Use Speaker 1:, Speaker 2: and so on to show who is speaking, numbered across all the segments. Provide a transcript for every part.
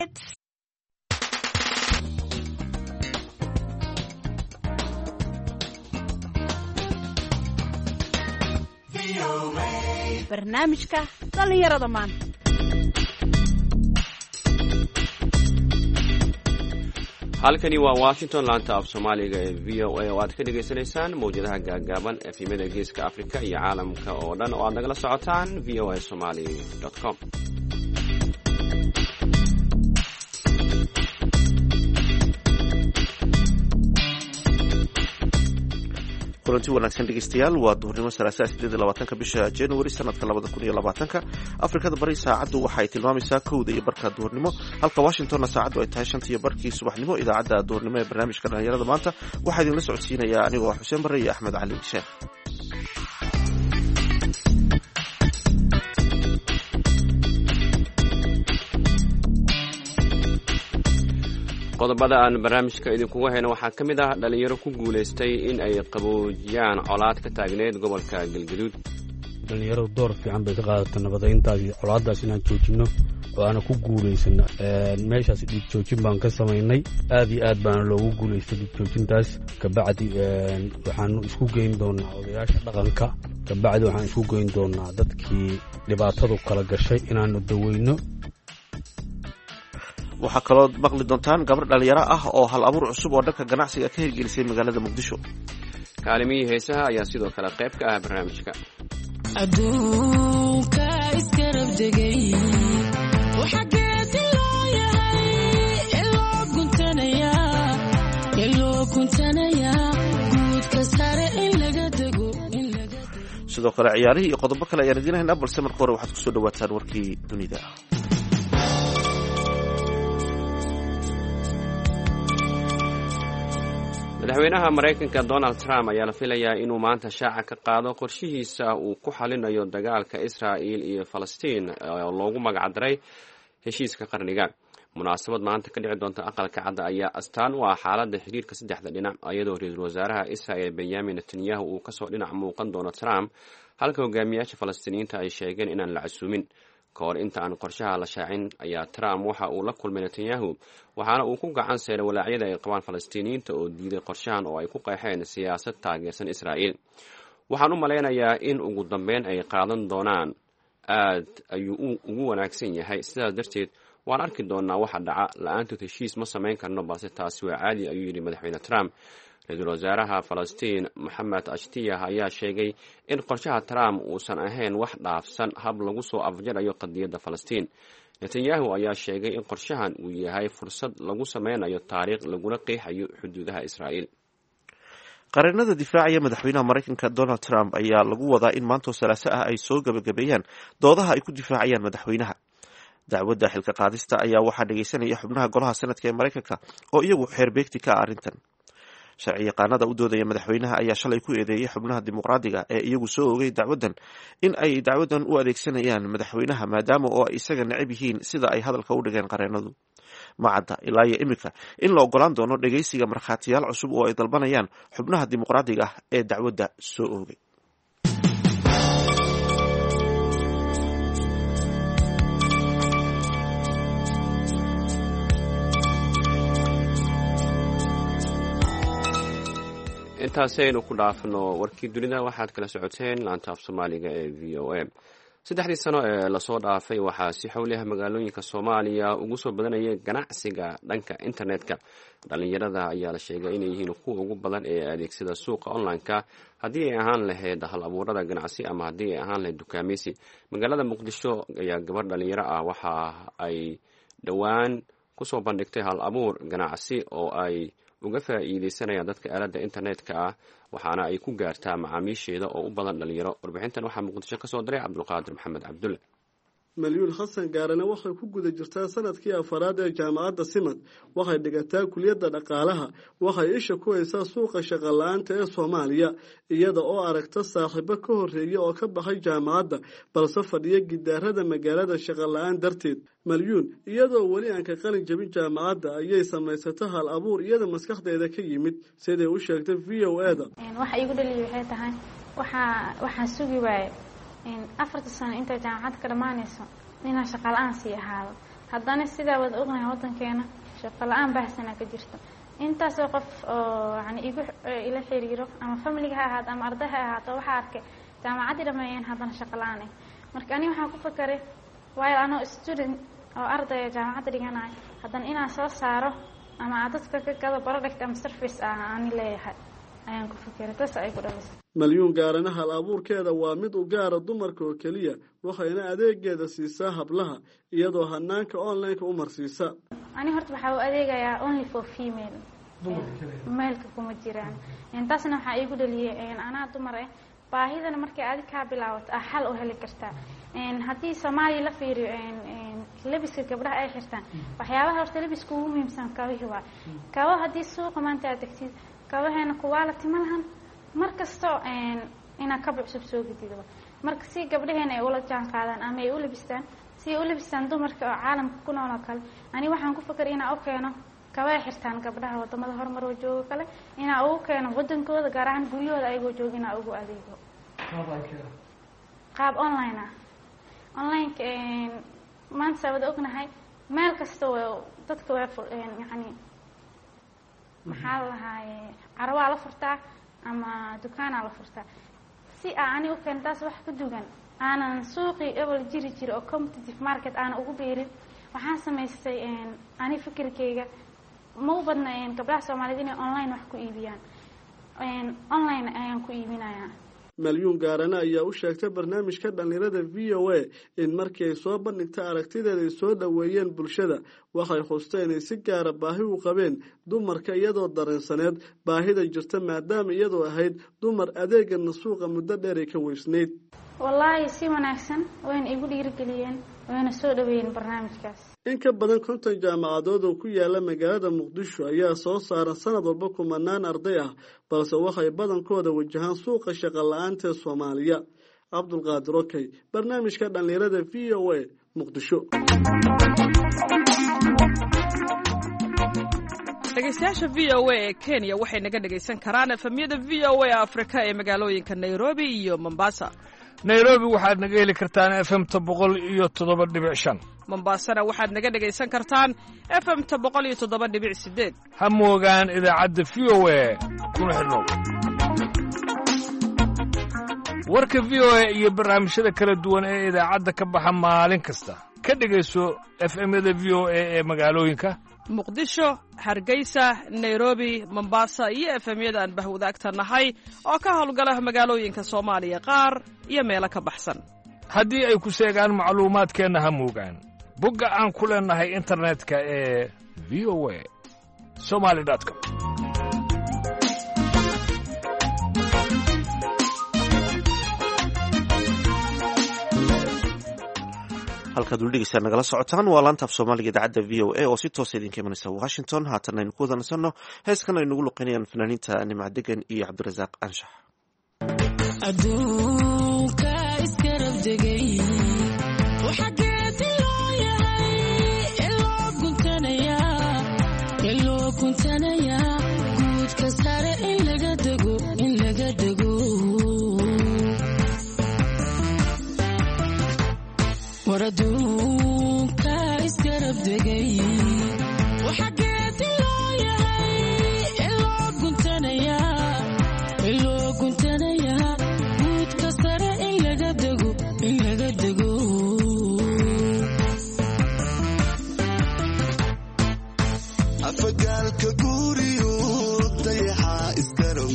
Speaker 1: barnaamijka dhalinyarada maanta.
Speaker 2: halkani waa Washington, laanta af Soomaaliga ee VOA oo aad ka dhageysanaysaan mowjadaha gaagaaban efemada geeska Afrika iyo caalamka oo dhan oo aad nagala socotaan voasomali.com.
Speaker 3: kulanti wanaagsan dhegeystayaal, waa duhurnimo salaasaa 28 bisha January sanadka 2020. Afrikada bari saacadu waxay tilmaamaysaa 1:00 iyo barka duhurnimo, halka Washingtonna saacadu ay tahay 5:00 iyo barkii subaxnimo. Idaacadda duhurnimo ee barnaamijka dhalinyarada maanta waxaa idinla socodsiinayaa anigoo Xuseen Barre iyo Axmed Cali Sheekh.
Speaker 2: qodobada aan barnaamijka idinkugu hayno waxaa ka mid ah dhalinyaro ku guulaystay in ay qaboojiyaan colaad ka taagneed gobolka Galgaduud.
Speaker 4: dhalinyaro door fiican bay ka qaadatay nabadayntaas iyo colaadaas inaan joojino oo aan ku guulaysano. meeshaas dhiig joojin baan ka samaynay, aad iyo aad baan loogu guulaystay dhiig joojintaas. kabacdi waxaan isku geyn doonaa odayaasha dhaqanka, kabacdi waxaan isku geyn doonaa dadkii dhibaatadu kala gashay inaanu daweyno.
Speaker 3: waxaa kaloo maqli doontaan gabar dhalinyaro ah oo hal abuur cusub oo dhanka ganacsiga ka hirgelisay magaalada Muqdisho.
Speaker 2: kaalimihii heesaha ayaa sidoo kale qayb ka ah barnaamijka.
Speaker 5: adduunka iskarab degay waxa geedi loo yahay iloo guntanaya guudka sare in laga dego.
Speaker 3: sidoo kale ciyaarihii iyo qodobo kale ayaan idiin haynaa, balse marka hore waxaad kusoo dhawaataan warkii dunida.
Speaker 2: madaxweynaha Mareykanka Donald Trump ayaa la filayaa inuu maanta shaaca ka qaado qorshihiisa uu ku xalinayo dagaalka Israa'iil iyo Falastiin oo loogu magac daray heshiiska qarniga. munaasabad maanta ka dhici doonta aqalka cad ayaa astaan u ah xaaladda xiriirka saddexda dhinac, iyadoo ra'iisul wasaaraha Israa'iil Benjamin Netanyahu uu kasoo dhinac muuqan doono Trump, halka hogaamiyaasha Falastiiniyiinta ay sheegeen inaan la casuumin. ka hor inta aan qorshaha la shaacin ayaa Trump waxa uu la kulmay Netanyahu, waxaana uu ku gacan seeray walaacyada ay qabaan Falastiiniyiinta oo diiday qorshahan oo ay ku qeexeen siyaasad taageersan Israa'iil. waxaan u malaynayaa in ugu dambeyn ay qaadan doonaan aad ayuu ugu wanaagsan yahay, sidaas darteed waan arki doonaa waxa dhaca. la-aantood heshiis ma samayn karno, balse taasi waa caadi, ayuu yidhi madaxweyne Trump. ra-iisul wasaaraha Falastiin Mohamed Ashtiyah ayaa sheegay in qorshaha Trump uusan ahayn wax dhaafsan hab lagu soo afjarayo qadiyadda Falastiin. Netanyahu ayaa sheegay in qorshahan uu yahay fursad lagu sameynayo taariikh laguna qeexayo xuduudaha Israa'iil.
Speaker 3: qareenada difaacaya madaxweynaha Mareykanka Donald Trump ayaa lagu wadaa in maanta salaaso ah ay soo gabagabeeyaan doodaha ay ku difaacayaan madaxweynaha. dacwadda xilka qaadista ayaa waxaa dhageysanaya xubnaha golaha sanadka ee Mareykanka oo iyagu xeerbeegti ka ah arrintan. sharci yaqaanada u doodaya madaxweynaha ayaa shalay ku eedeeyay xubnaha dimuqraadiga ee iyagu soo ogay dacwaddan in ay dacwaddan u adeegsanayaan madaxweynaha maadaama oo ay isaga necab yihiin sida ay hadalka u dhigeen qareenadu. ma cadda ilaa iyo imika in la ogolaan doono dhegeysiga markhaatiyaal cusub oo ay dalbanayaan xubnaha dimuqraadiga ah ee dacwadda soo ogay.
Speaker 2: intaasaynu ku dhaafno warkii dunida. waxaad kala socoteen laanta af Soomaaliga ee VOA. 3 sano ee lasoo dhaafay waxaa si xowliha magaalooyinka Soomaaliya ugu soo badanaya ganacsiga dhanka internetka. dhalinyarada ayaa la sheegay inay yihiin kuwa ugu badan ee adeegsada suuqa online-ka, haddii ay ahaan lahayd hal abuurada ganacsi ama haddii ay ahaan lahayd dukaameysi. magaalada Muqdisho ayaa gabar dhalinyaro ah waxa ay dhowaan kusoo bandhigtay hal abuur ganacsi oo ay uga faa'iideysanayaan dadka aaladda internetka ah, waxaana ay ku gaartaa macaamiisheeda oo u badan dhalinyaro. warbixintan waxaa Muqdisho ka soo diray Cabdulqaadir Maxamed Cabdulle.
Speaker 6: malyuun xasan gaarane waxay ku guda jirtaa sanadkii afaraad ee jaamacadda Simad. waxay dhigataa kuliyadda dhaqaalaha. waxay isha ku haysaa suuqa shaqo la-aanta ee Soomaaliya, iyada oo aragta saaxiibo ka horreeya oo ka baxay jaamacadda balse fadhiya gidaarada magaalada shaqo la-aan darteed. malyuun iyadoo weli aan ka qalin jabin jaamacadda ayay samaysata hal abuur iyada maskaxdeeda ka yimid, siday u sheegtay VOA-da.
Speaker 7: waxa igu dhaliyo waxay tahay waxaan sugi waaye 4 sano inta jaamacad ka dhamaanayso inaan shaqo la'aan sii ahaado. haddana sidaa wada ognahay waddankeena shaqo la-aan baahsana ka jirto intaasoo qof oo yani ila xiriiro ama familiga ha ahaato ama arday ha ahaato waxaa arkay jaamacaddii dhameeyeen haddana shaqo la-aan marka ani waxaan ku fakaray waayo anoo student oo ardaya jaamacadda dhiganahay haddana inaan soo saaro ama dadka ka gado product ama service aan leeyahay ayaan ku fikiray taas ay ku dhalisay
Speaker 6: malyuun gaarana hal abuurkeeda waa mid u gaara dumarka oo keliya waxayna adeegeeda siisaa hablaha iyadoo hanaanka online-ka u marsiisa
Speaker 7: ani horta waxaa u adeegayaa only for female maalka kuma jiraan intaasna waxaa iigu dhaliyay anaa dumar ah baahidana markay adig kaa bilaabato xal u heli kartaa haddii Soomaaliya la fiiriyo labiska gabdhaha ay xirtaan waxyaabaha horta labiska ugu muhiimsan kabihi waa kabo haddii suuqa maanta aad tagtid kabaheena quality ma lahan markasto inaa kaba cusub soo gedido marka si gabdhaheena ay ula jaan qaadaan ama ay u labistaan si u labistaan dumarka oo caalamka ku nool oo kale ani waxaan ku fikiray inaan u keeno kaba xirtaan gabdhaha wadamada horumar oo jooga kale inaan ugu keeno wadankooda gaar ahaan guryahooda ayagoo joogina ugu adeego qaab online online maanta sabab ognahay meel kasta oo dadka way yani maxaa lahaay carwaa la furtaa ama dukaana la furtaa si aan u keentas wax ka dugan aanan suuqi evel jiri oo competitive market aan ugu beerin waxaan sameystay ani fikirkeyga ma u badnayn gabdhaha Soomaaliyeed inay online wax ku iibiyaan online ayaan ku iibinayaa
Speaker 6: malyuun gaarana ayaa u sheegtay barnaamijka dhalinyarada VOA in markii ay soo bandhigtay aragtideeda ay soo dhaweeyeen bulshada waxay xusteen inay si gaara baahi u qabeen dumarka iyadoo dareensaneed baahida jirta maadaama iyadoo ahayd dumar adeegana suuqa muddo dheer ay ka weysneyd
Speaker 7: wallahi si wanaagsan waan igu dhiirigeliyeen waana soo dhaweeyeen barnaamijkaas
Speaker 6: in ka badan 50 jaamacadood oo ku yaala magaalada Muqdisho ayaa soo saaran sanad walba kumanaan arday ah balse waxay badankooda wajahaan suuqa shaqo la'aanta Soomaaliya Cabdulqaadir Okay barnaamijka dhalinyarada VOA Muqdisho
Speaker 8: dhegeystayaasha VOA ee Kenya waxay naga dhageysan karaan efemyada VOA Afrika ee magaalooyinka Nairobi iyo Mombasa
Speaker 9: Nairobi waxaad naga heli kartaan FM 107.5
Speaker 8: Mombasana waxaad naga dhageysan kartaan FM 107.8
Speaker 9: ha moogaan idaacadda VOA kuna xidhnow warka VOA iyo barnaamijyada kala duwan ee idaacadda ka baxa maalin kasta ka dhageyso FM-yada VOA ee magaalooyinka
Speaker 8: Muqdisho, Hargeysa, Nairobi, Mombasa iyo FM-yada aan bahwadaagta nahay oo ka howlgala magaalooyinka Soomaaliya qaar iyo meelo ka baxsan
Speaker 9: haddii ay ku sheegaan macluumaadkeena ha moogaan bogga aan ku leenahay internetka ee voa.somali.com
Speaker 3: halkaad weli dhegeysaa nagala socotaan waa laanta af soomaaliga idaacadda VOA oo si toosa idinka imanaysa Washington haatan aynu ku wadansano heeskan ay nagu luqeynayaan fanaaniinta Nimca Degan iyo Cabdirasaaq Anshax
Speaker 5: adduunka iskarab degay waxaa geedi loo yahay iloo guntanayaa guudka sare in laga dego war adduunka iskarab degay waxaa geedi loo yahay iloo guntanayaa guudka sare in laga dego
Speaker 10: afagaalka guriyo dayaxa iskarab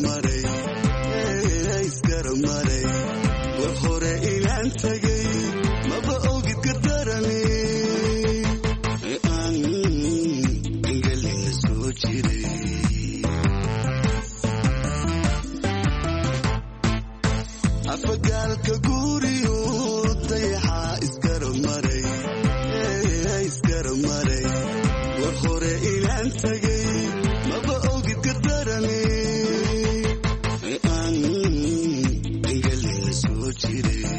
Speaker 10: maray war hore inaan tagay maba ogid ka darani aan engelina soo jiray afagaalka guriyo dayaxa iskarab maray war hore inaan tagay maba ogid ka darani aan engelina soo jiray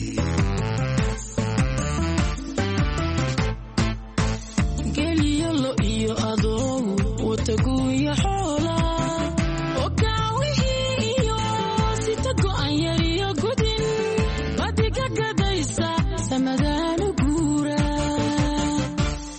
Speaker 5: geliyolo iyo adow wataguya xoola okaawihii iyo sita go'an yar iyo gudin badiga gadaysa samadaan u guura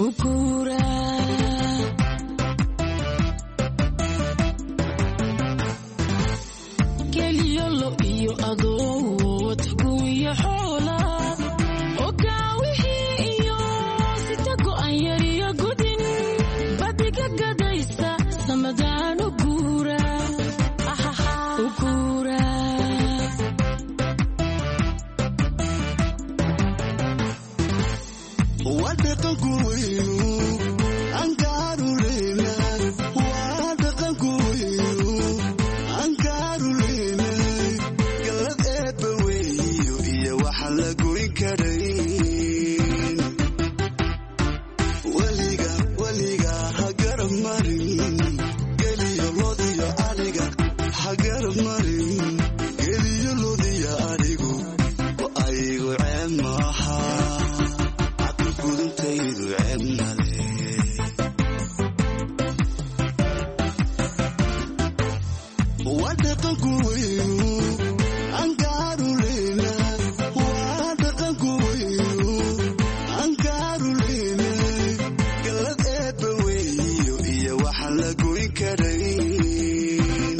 Speaker 10: dhaqanku weynu ankaaru leyna waa dhaqanku weynu ankaaru leyna galad eebba weeyo iyo waxaan la goyn karayn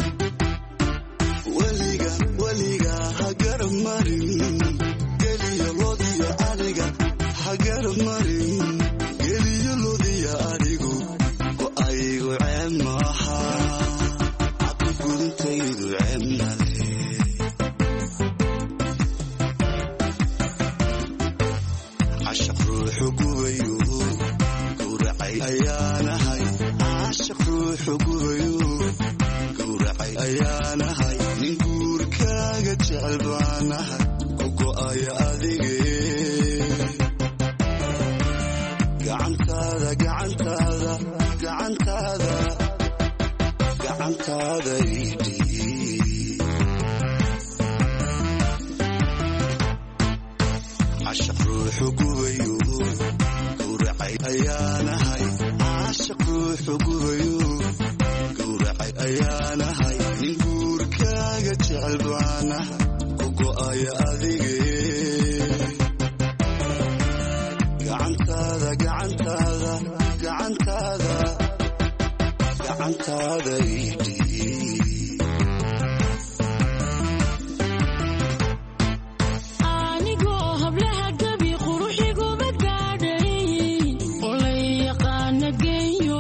Speaker 10: weliga ha garab marin geliyo lodiyo aniga ha garab marin geliyo lodiyo anigu go-aygu ceeb maaha cabdigudintaydu ceeb male cashaq ruuxu gubayo gowracay ayaanahay cashaq ruuxu gubayo gowracay ayaanahay nin guurkaaga jecel baanahay ku go'aya adige gacantaada gacantaada gacantaada gacantaada idhii cashaq ruuxu gubayo gowracay ayaanahay cashaq ruuxu gubayo gowracay ayaanahay nin guurkaaga jecel baanahay ku go'aya adige gacantaada gacantaada gacantaada gacantaada idhii
Speaker 5: anigoo hablaha gabi quruxiguma gaadhay oo la yaqaana geeyo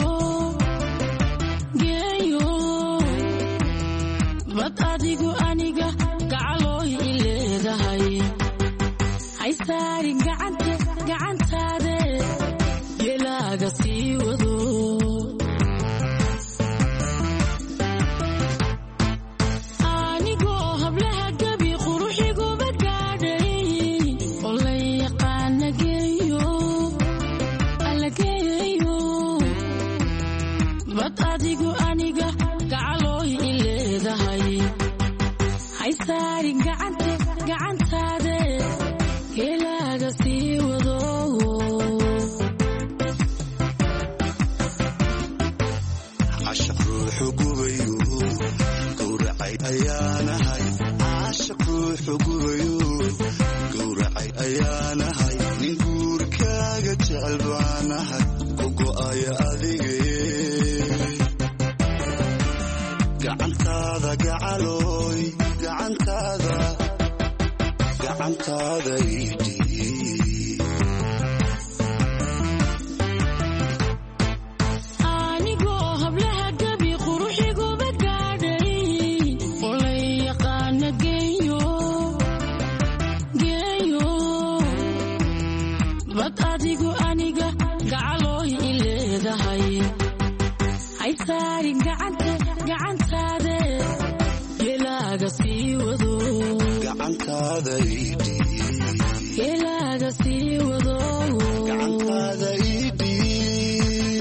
Speaker 5: bad adigu aniga gacalooy i leedahay haysaarin gacantaade gelaaga sii wado anigoo hablaha gabi quruxiguma gaadhay oo la yaqaana geeyo bad adigu aniga gacalooy i leedahay haysaarin gacantaade gelaaga sii wado
Speaker 10: cashaq ruuxu gubayo gowracay ayaanahay cashaq ruuxu gubayo gowracay ayaanahay nin guurkaaga jecel baanahay ku go'aya adige gacantaada gacalooy gacantaada gacantaada idhii
Speaker 5: anigoo hablaha gabi quruxiguma gaadhay oo la yaqaana geeyo bad adigu aniga gacalooy i leedahay haysaarin gacantaade gelaaga sii wado
Speaker 10: gacantaada idhii
Speaker 5: gelaaga sii wado
Speaker 10: gacantaada idhii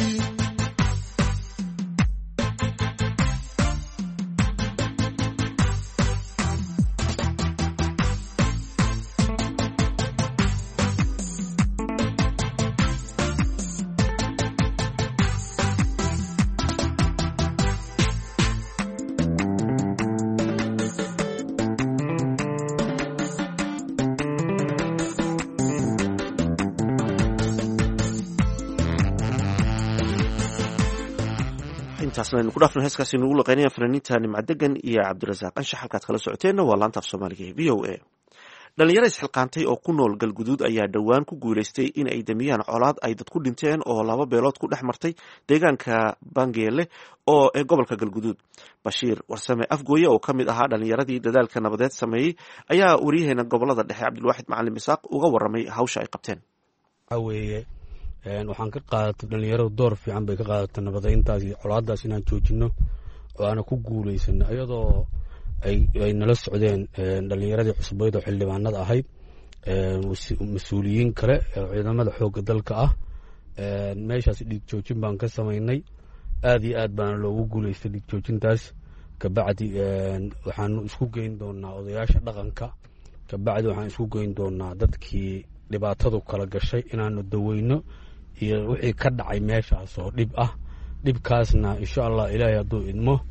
Speaker 3: intaasna aynu ku dhaafno heeskaasi nugu laqeynayaan fanaaniinta nimcadegan iyo cabdirasaaq anshax halkaad kala socoteenna waa laanta af soomaaliga ee v o a dhalinyaro isxilqaantay oo ku nool galguduud ayaa dhowaan ku guulaystay in ay damiyaan colaad ay dad ku dhinteen oo 2 beelood ku dhex martay deegaanka bangeele oo ee gobolka galguduud bashiir warsame afgooye oo ka mid ahaa dhalinyaradii dadaalka nabadeed sameeyey ayaa wariyaheena gobolada dhexe cabdilwaaxid macalin misaaq uga waramay hawsha ay qabteen
Speaker 4: waxaan ka qaadatay dhalinyaradu door fiican bay ka qaadatay nabadeyntaas iyo colaadaas inaan joojino oo aana ku guulaysano iyadoo ay nala socdeen dhalinyaradii cusbayd oo xildhibaanada ahayd mas-uuliyiin kale oo ciidamada xoogga dalka ah meeshaas dhiig joojin baan ka samaynay aad iyo aad baana loogu guulaystay dhiig joojintaas kabacdi waxaanu isku geyn doonaa odayaasha dhaqanka kabacdi waxaan isku geyn doonaa dadkii dhibaatadu kala gashay inaanu daweyno iyo wixii ka dhacay meeshaas oo dhib ah dhibkaasna insha allah ilaahay hadduu idmo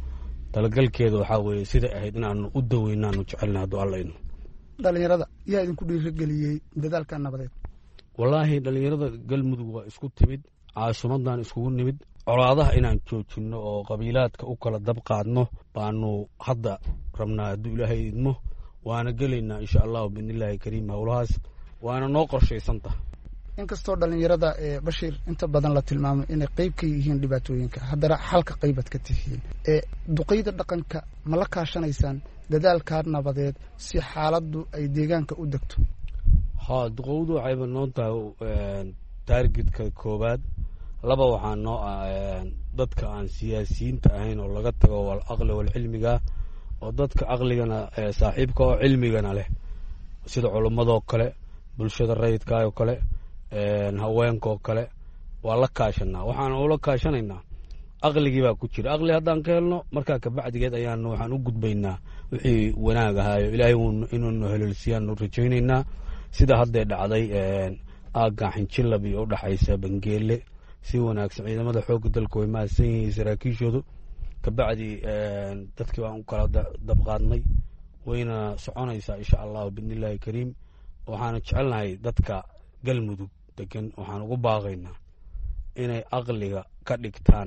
Speaker 4: talagalkeeda waxaa weeye siday ahayd inaanu u daweyno aanu jecelna hadduu allayno
Speaker 11: dhalinyarada yaa idinku dhiirigeliyey dadaalka nabadeed
Speaker 4: wallaahi dhalinyarada galmudug waa isku timid caasimadan iskugu nimid colaadaha inaan joojinno oo qabiilaadka u kala dab qaadno baanu hadda rabnaa hadduu ilaahay idmo waana gelaynaa insha allahu biidnillaahi kariim howlahaas waana noo qorshaysantah
Speaker 11: inkastoo dhalinyarada bashiir inta badan la tilmaamo inay qayb ka yihiin dhibaatooyinka haddana xalka qaybaad ka tihiin duqeyda dhaqanka ma la kaashanaysaan dadaalkaa nabadeed si xaaladdu ay deegaanka u degto
Speaker 4: ha duqowdu waxayba noo tahay taargetka koowaad laba waxaa noo ah dadka aan siyaasiyiinta ahayn oo laga tago wal aqli wal cilmiga oo dadka aqligana saaxiibka oo cilmigana leh sida culimmadoo kale bulshada rayidkaayoo kale haweenkaoo kale waa la kaashanaa waxaan ula kaashanaynaa aqligii baa ku jira aqli haddaan ka helno markaa kabacdigeed waxaan u gudbaynaa wixii wanaag ahaayo ilaahay inuunu heleelsiyaanu rajaynaynaa sida haddee dhacday aaggan xinjilab iyo udhaxaysa bangeele si wanaagsan ciidamada xoogga dalka way mahadsan yihiin saraakiishoodu kabacdi dadkii baan u kala dabqaadnay wayna soconaysaa insha allahu biidnillaahi kariim waxaana jecelnahay dadka galmudug degan waxaan ugu baaqaynaa inay aqliga ka dhigtaan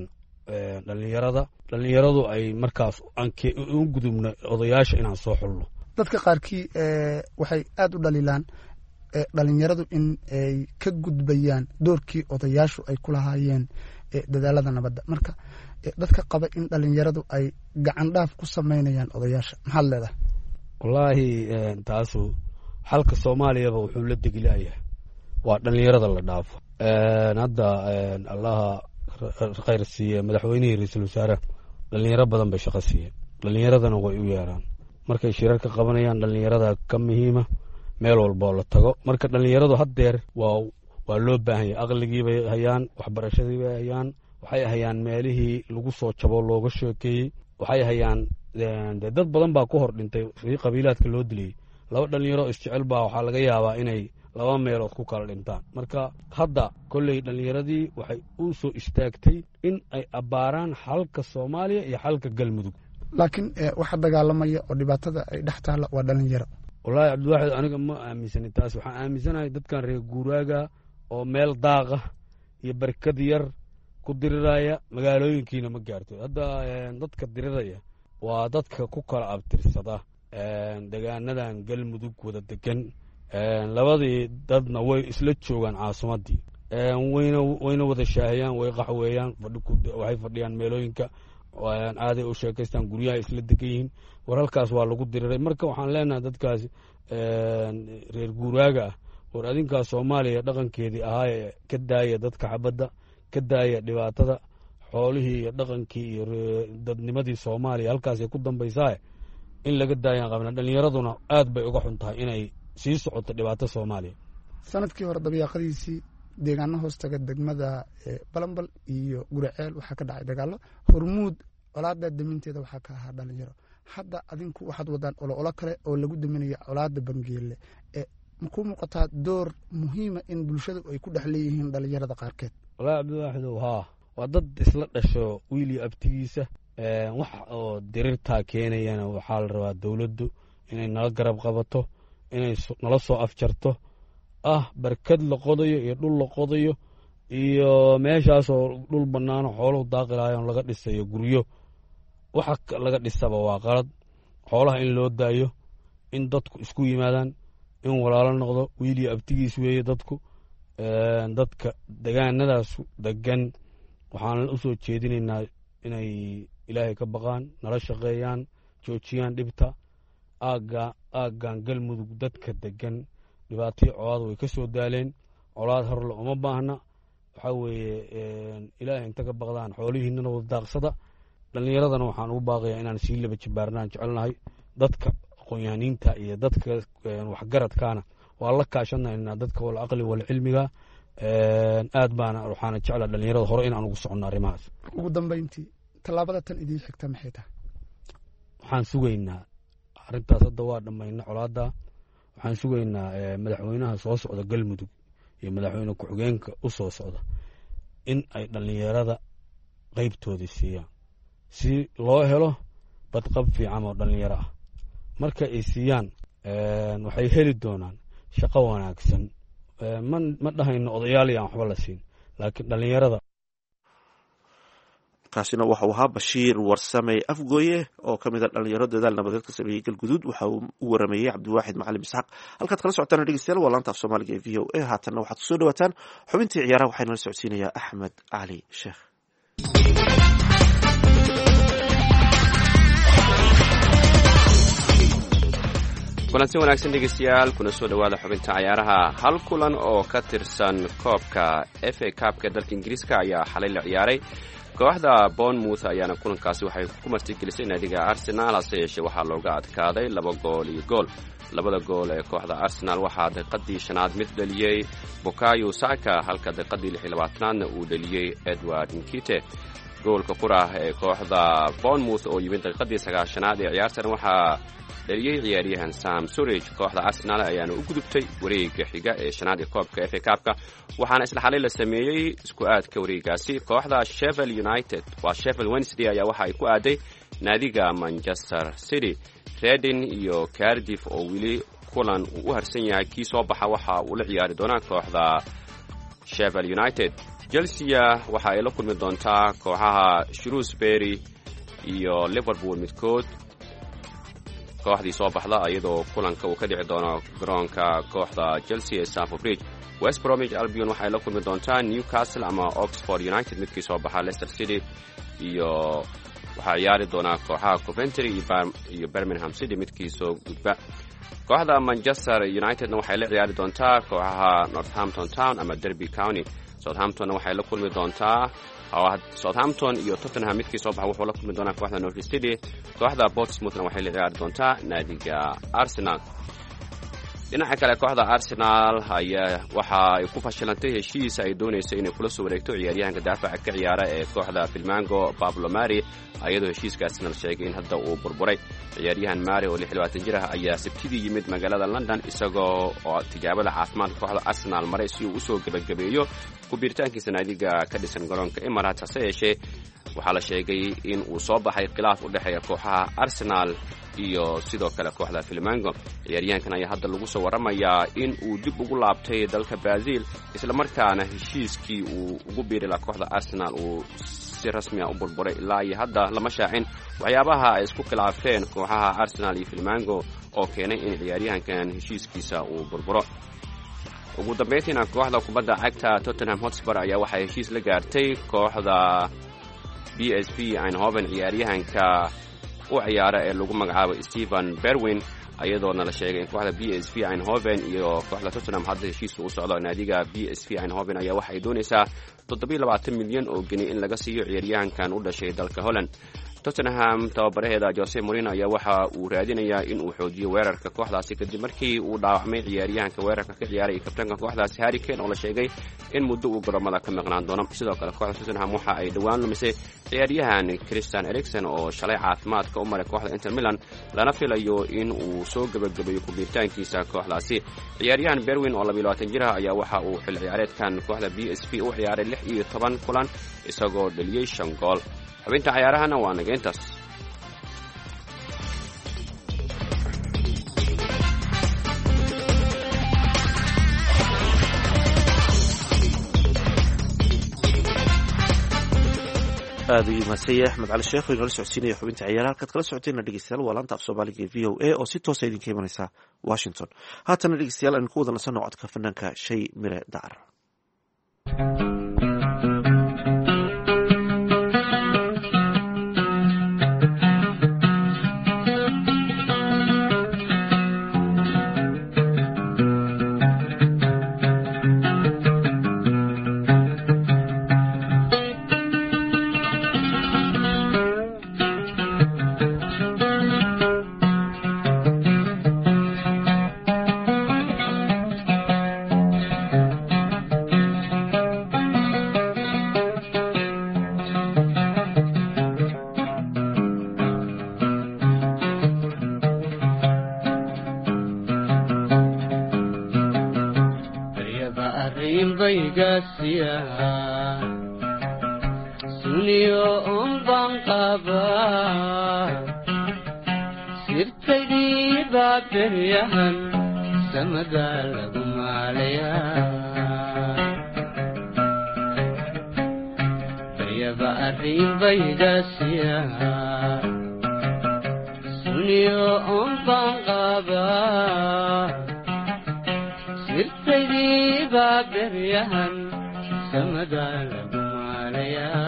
Speaker 4: dhalinyaradu ay markaas u gudubna odayaasha inaan soo xulno
Speaker 11: dadka qaarkii waxay aada u dhaliilaan dhalinyaradu in ay ka gudbayaan doorkii odayaashu ay ku lahaayeen dadaalada nabadda marka dadka qaba in dhalinyaradu ay gacan dhaaf ku samaynayaan odayaasha maxaad leedahay
Speaker 4: wallaahi taasu xalka soomaaliyaba wuxuu la degilaayahay waa dhalinyarada la dhaafo hadda allaha khayr siiye madaxweynihii ra-iisul wasaare dhalinyaro badan bay shaqo siiyeen dhalinyaradana way u yeeraan markay shirarka qabanayaan dhalinyarada ka muhiima meel walboo la tago marka dhalinyaradu haddeer waa loo baahan yahay aqligii bay hayaan waxbarashadii bay hayaan waxay hayaan meelihii lagu soo jabo looga sheekeeyey waxay hayaan dee dad badan baa ku hor dhintay si qabiilaadka loo diliyey laba dhalinyaro isjecel baa waxaa laga yaabaa inay laba meelood ku kala dhintaan marka hadda kolley dhalinyaradii waxay u soo istaagtay in ay abbaaraan xalka soomaaliya iyo xalka galmudug
Speaker 11: laakiin waxa dagaalamaya oo dhibaatada ay dhex taalla waa dhalinyaro
Speaker 4: wallaahi cabdiwaaxid aniga ma aaminsanin taas waxaan aaminsanahay dadkan reer guuraaga oo meel daaqa iyo barkad yar ku diriraya magaalooyinkiina ma gaarto hadda dadka diriraya waa dadka ku kala abtirsada degaanadan galmudug wada degan labadii dadna way isla joogaan caasimadii wayna wada shaahiyaan way qaxweeyaan waxay fadhiyaan meelooyinka aaday u sheekaystaan guryaha isla degan yihiin war halkaas waa lagu diriray marka waxaan leenahay dadkaas reer guuraaga ah war adinkaas soomaaliya dhaqankeedii ahaaye ka daaya dadka xabadda ka daaya dhibaatada xoolihii iyo dhaqankii iyo dadnimadii soomaaliya halkaasay ku dambaysaaye in laga daayaan qabna dhalinyaraduna aad bay uga xun tahay inay sii socoto dhibaato soomaaliya
Speaker 11: sanadkii hore dabayaaqadiisii deegaano hoostaga degmada balambal iyo guraceel waxaa ka dhacay dagaallo hormuud colaada daminteeda waxaa ka ahaa dhalinyaro hadda adinku waxaad wadaan olo kale oo lagu daminayo colaada bangeelle makuu muuqataa door muhiima in bulshadu ay ku dhex leeyihiin dhalinyarada qaarkeed
Speaker 4: wallaahi cabdiwaaxidow haa waa dad isla dhasho wiilio abtigiisa wax oo dirirtaa keenayana waxaa la rabaa dowladdu inay nala garab qabato inay nala soo afjarto barkad la qodayo iyo dhul la qodayo iyo meeshaasoo dhul banaano xooluhu daaqilaayo laga dhisayo guryo waxa laga dhisaba waa qalad xoolaha in loo daayo in dadku isku yimaadaan in walaalo noqdo wiiliyo abtigiis weeye dadku dadka degaanadaas degan waxaan u soo jeedinaynaa inay ilaahay ka baqaan nala shaqeeyaan joojiyaan dhibta aaggan galmudug dadka degan dhibaatay colaad way ka soo daaleen colaad horle uma baahna waxaa weeye ilaahay inta ka baqdaan xoolihiinana wada daaqsada dhallinyaradana waxaan ugu baaqayaa inaan sii laba jibaarnaan jecelnahay dadka aqoon-yahaniinta iyo dadka waxgaradkaana waa la kaashanaynaa dadka wal aqli wal cilmiga aad baana waxaana jeclaa dhallinyarada hore inaan ugu soconno arrimahaas
Speaker 11: ugu dambeyntii tallaabada tan idiin xigta maxay tahay
Speaker 4: waxaan sugaynaa arrintaas hadda waa dhammayna colaadda waxaan sugaynaa madaxweynaha soo socda galmudug iyo madaxweyne ku-xigeenka u soo socda in ay dhallinyarada qaybtoodii siiyaan si loo helo badqab fiican oo dhalinyaro ah marka ay siiyaan waxay heli doonaan shaqo wanaagsan ma dhahayno odayaal aan waxba la siin laakiin dhalinyarada.
Speaker 3: kaasina waxau ahaa Bashiir Warsame Afgooye oo ka mid ah dhalinyaro dadaal nabadeed ka sameeyay Galguduud. waxa uu u waramayay Cabdiwaaxid Macalin Isxaaq. halkaad kala socotaan dhegeystayaal waa laanta af Soomaaliga ee VOA. haatanna waxaad kusoo dhawaataan xubintii ciyaaraha waxayna la socodsiinayaa Axmed Cali Sheekh.
Speaker 2: kulanti wanaagsan dhegeystayaal kuna soo dhawaada xubinta ciyaaraha. hal kulan oo ka tirsan koobka FA Cup-ka dalka Ingiriiska ayaa xalay la ciyaaray. kooxda Bournemouth ayaana kulankaasi waxay ku martigelisay naadiga Arsenal, hase yeeshee waxaa looga adkaaday 2 gool iyo gool. labada gool ee kooxda Arsenal waxaa daqiiqadii 5aad mid dhaliyay Bukayo Saka, halka daqiiqadii 26aadna uu dhaliyay Edward Nkite. goolka quraah ee kooxda Bournemouth oo yimid daqiiqadii 9aad ee ciyaartan waxaa dhaliyay ciyaaryahan Sam Surridge. kooxda Arsenal ayaana u gudubtay wareegga xiga ee 5aad ee koobka FA Cup-ka, waxaana isla xalay la sameeyay isku aadka wareegaasi. kooxda Sheffield United waa Sheffield Wednesday ayaa waxa ay ku aaday naadiga Manchester City. Reading iyo Cardiff oo weli kulan uu u harsan yahay kii soo baxa waxa uu la ciyaari doonaa kooxda Sheffield United. Chelsea waxa ay la kulmi doontaa kooxaha Shrewsbury iyo Liverpool midkood kooxdii soo baxda, iyadoo kulanka uu ka dhici doono garoonka kooxda Chelsea ee Stamford Bridge. West Bromwich Albion waxay la kulmi doontaa Newcastle ama Oxford United midkii soo baxa. Leicester City iyo waxaa ciyaari doonaa kooxaha Coventry iyo Birmingham City midkii soo gudba. kooxda Manchester Unitedna waxay la ciyaari doontaa kooxaha Northampton Town ama Derby County. Southamptonna waxay la kulmi doontaa Southampton iyo Tottenham midkii soo baxa wuxuu la kulmi doonaa kooxda Norwich City. kooxda Portsmouthna waxay la ciyaari doontaa naadiga Arsenal. dhinaca kale kooxda Arsenal waxa ay ku fashilantay heshiis ay doonayso inay kula soo wareegto ciyaaryahanka daafaca ka ciyaara ee kooxda Flamengo Pablo Mari, iyadoo heshiiskaasna la sheegay in hadda uu burburay. ciyaaryahan Mari oo 26 jir ah ayaa sabtidii yimid magaalada London isagoo oo tijaabada caafimaadka kooxda Arsenal maray si uu u soo gabagabeeyo ku biiritaankiisa naadiga ka dhisan garoonka Emirates. hase yeeshee waxaa la sheegay in uu soo baxay khilaaf u dhexeeya kooxaha Arsenal iyo sidoo kale kooxda Flamengo. ciyaaryahankan ayaa hadda lagu soo waramayaa in uu dib ugu laabtay dalka Brazil, isla markaana heshiiskii uu ugu biiri lahaa kooxda Arsenal uu si rasmi ah u burburay. ilaa iyo hadda lama shaacin waxyaabaha ay isku khilaafeen kooxaha Arsenal iyo Flamengo oo keenay in ciyaaryahankan heshiiskiisa uu burburo. ugu dambeyntiina kooxda kubadda cagta Tottenham Hotspur ayaa waxay heshiis la gaartay kooxda PSV Eindhoven ciyaaryahanka u ciyaara ee lagu magacaabo Steven Bergwijn, ayadoona la sheegay in kooxda PSV Eindhoven iyo kooxda Tottenham hadda heshiis u socdo. naadiga PSV Eindhoven ayaa waxay doonaysaa 27 milyan oo geni in laga siiyo ciyaaryahankan u dhashay dalka Holland. Tottenham tababaraheeda Jose Mourinho ayaa waxa uu raadinayaa in uu xoojiyo weerarka kooxdaasi kadib markii uu dhaawacmay ciyaaryahanka weerarka ka ciyaaray kabtanka kooxdaasi Harry Kane oo la sheegay in muddo uu garoomada ka maqnaan doono. sidoo kale kooxda Tottenham waxa ay dhawaan lumisay ciyaaryahan Christian Eriksen oo shalay caafimaadka u maray kooxda Inter Milan, lana filayo in uu soo gabagabeeyo ku biiritaankiisa kooxdaasi. ciyaaryahan Bergwijn oo 22 jir ah ayaa waxa uu xil ciyaareedkan kooxda PSV u ciyaaray 16 kulan isagoo dhaliyay 5 gool. xubinta ciyaarahana waa nageyntaas.
Speaker 3: aad ayuu mahadsanyahay Axmed Cali Sheekh oo inala socodsiinaya xubinta ciyaaraha. halkaad kala socoteena dhegeystayaal waa laanta af Soomaaliga ee VOA oo si toosa idinka imanaysa Washington. haatana dhegeystayaal aynu ku wada nasanno codka fanaanka Shay Mire Dacar.
Speaker 12: suniyo un baan qabaa sirtaydii baa beryahan samada lagu maalayaa baryaba arrin baydasiya suniyo on baan qabaa sirtaydii baa beryahan samada lagu maalayaa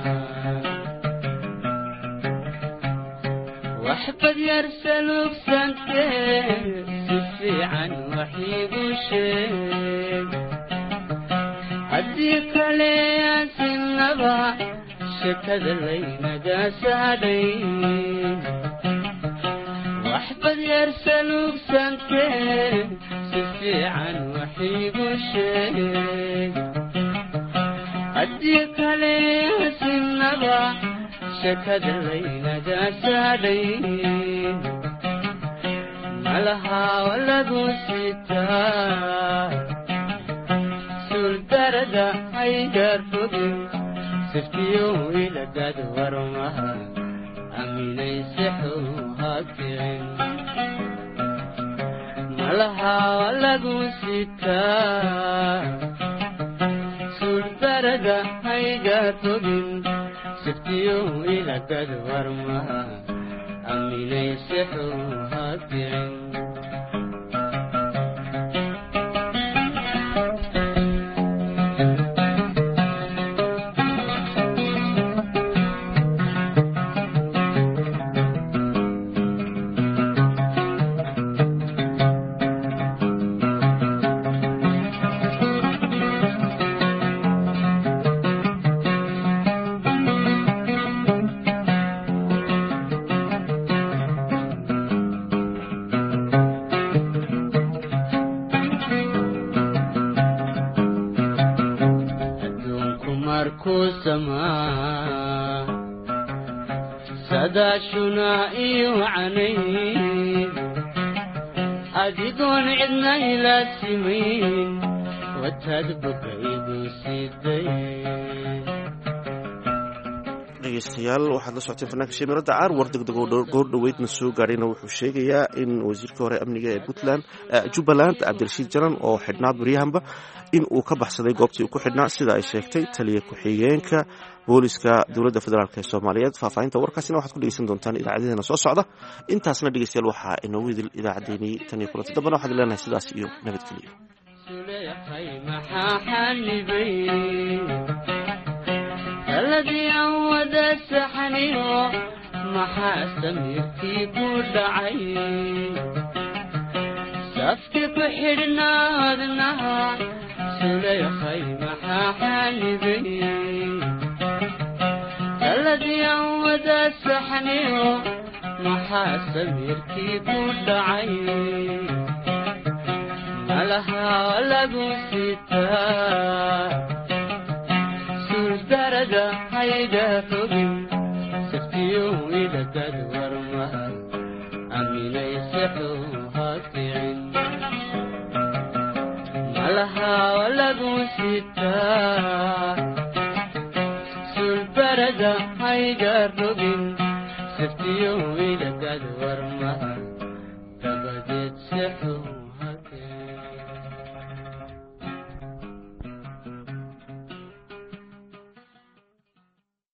Speaker 12: waxbad yar salugsantee si fiican waxiigu sheeg haddii kale aansinaba shekada laynaga saadhay waxbad yar salugsantee si fiican waxiigu sheeg haddii kale aansinaba shekada laynaga saadhay malaha lagu sitaa suurdarada haydar fogin siftiyo ilagad warmaha aaminaysexu hakicin malaha lagu sitaa suurdarada haydar fogin siftiyo ilagad warmaha aaminaysexu hakicin sadaashuna iyo canayn adigoon cidna ila simayn wataad bogaygu siday
Speaker 3: dhegeystayaal waxaad la socoteen fanaanka shamiirada caar war degdeg oo goor dhoweydna soo gaadhayna wuxuu sheegayaa in wasiirka hore amniga ee jubbaland cabdirashiid jaran oo xidhnaa baryahanba in uu ka baxsaday goobtii uu ku xidhnaa sida ay sheegtay taliya ku-xigeenka booliska dowladda federaalk ee soomaaliyeed faahfaahinta warkaasina waxaad ku dhegeysan doontaan idaacadeena soo socda intaasna dhegeystayaal waxaa inoogu idil idaacaddeenii tan iyo kulanti dambana waxaad leenahay sidaas iyo nabadgelyo
Speaker 12: الذي عود السحني محاسم في كل عين سفك بحرنا النهار سليخي محاحني بي الذي عود السحني محاسم في كل عين ملها لقو ستار درجة حيدة فوقي سفتيو إلى تدور مهر أمين يسحو هاتعين ملها ولقو ستة سول درجة حيدة فوقي سفتيو إلى تدور مهر تبدت سحو